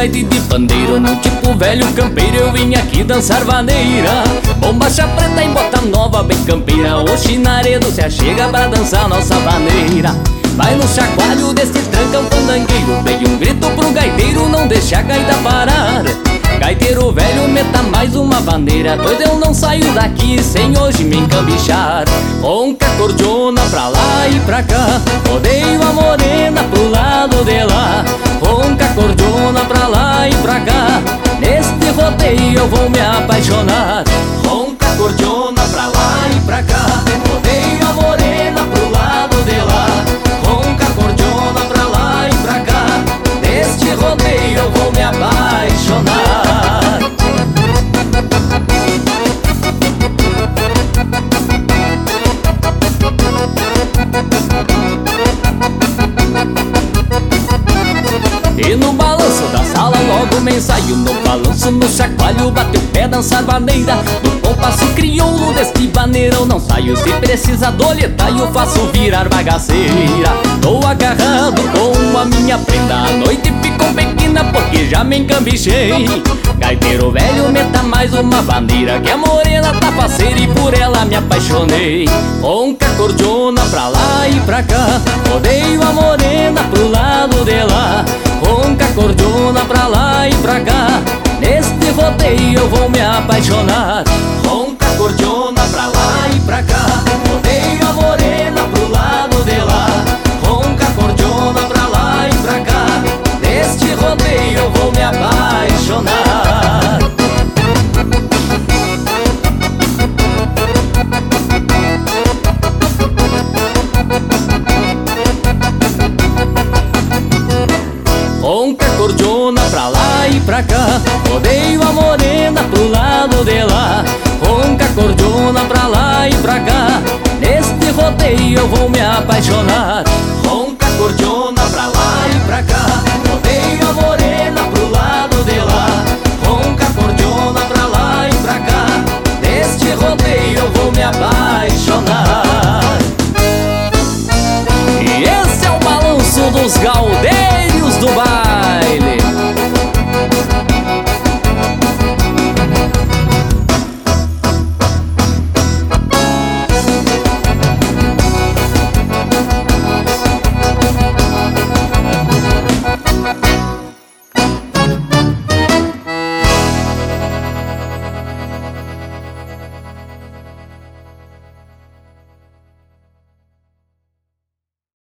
gaita e de pandeiro, num tipo velho campeiro eu vim aqui dançar vaneira. Bombacha preta em bota nova, bem campeira, o chinaredo se achega pra dançar nossa vaneira. Vai no chacoalho desse trancão fandangueiro, veio um grito pro gaiteiro, não deixa a gaita parar. Gaiteiro velho, meta mais uma bandeira, pois eu não saio daqui sem hoje me encambichar. Ronca cordiona pra lá e pra cá, rodeio a morena pro lado de lá. Ronca cordiona pra lá e pra cá, neste rodeio eu vou me apaixonar. Ronca cordiona pra lá e pra cá, rodeio a morena pro lado de lá. Ronca cordiona pra lá e pra cá, neste rodeio eu vou me apaixonar. E no balanço da sala logo me ensaio, no balanço, no chacoalho, bate o pé, dançar vaneira. No compasso crioulo deste vaneirão não saio, se precisa doletar eu faço virar bagaceira. Tô agarrado com a minha prenda, a noite ficou pequena porque já me encambichei. Gaiteiro velho, meta mais uma bandeira, que a morena tá faceira e por ela me apaixonei. Ronca cordiona pra lá e pra cá, rodeio a morena pro lado de lá. Ronca cordiona pra lá e pra cá, neste rodeio eu vou me apaixonar. Ronca cordiona pra lá e pra cá, rodeio a morena pro lado de lá. Ronca cordiona pra lá e pra cá, neste rodeio eu vou me apaixonar. Ronca cordiona pra lá e pra cá, rodeio a morena pro lado de lá. Ronca cordiona pra lá e pra cá, neste rodeio eu vou me apaixonar. Ronca cordiona